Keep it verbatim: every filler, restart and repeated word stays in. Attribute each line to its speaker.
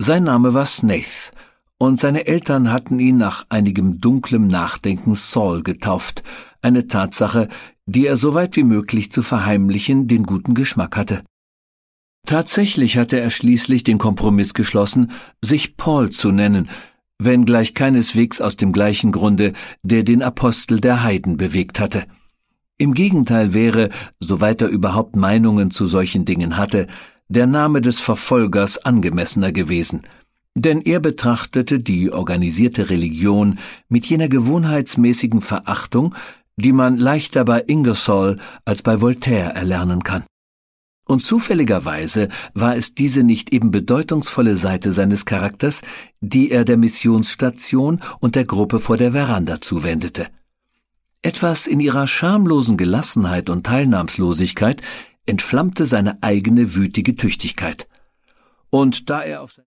Speaker 1: Sein Name war Snaith, und seine Eltern hatten ihn nach einigem dunklem Nachdenken Saul getauft, eine Tatsache, die er so weit wie möglich zu verheimlichen den guten Geschmack hatte. Tatsächlich hatte er schließlich den Kompromiss geschlossen, sich Paul zu nennen, wenngleich keineswegs aus dem gleichen Grunde, der den Apostel der Heiden bewegt hatte. Im Gegenteil wäre, soweit er überhaupt Meinungen zu solchen Dingen hatte, der Name des Verfolgers angemessener gewesen, denn er betrachtete die organisierte Religion mit jener gewohnheitsmäßigen Verachtung, die man leichter bei Ingersoll als bei Voltaire erlernen kann. Und zufälligerweise war es diese nicht eben bedeutungsvolle Seite seines Charakters, die er der Missionsstation und der Gruppe vor der Veranda zuwendete. Etwas in ihrer schamlosen Gelassenheit und Teilnahmslosigkeit entflammte seine eigene wütige Tüchtigkeit. Und da er auf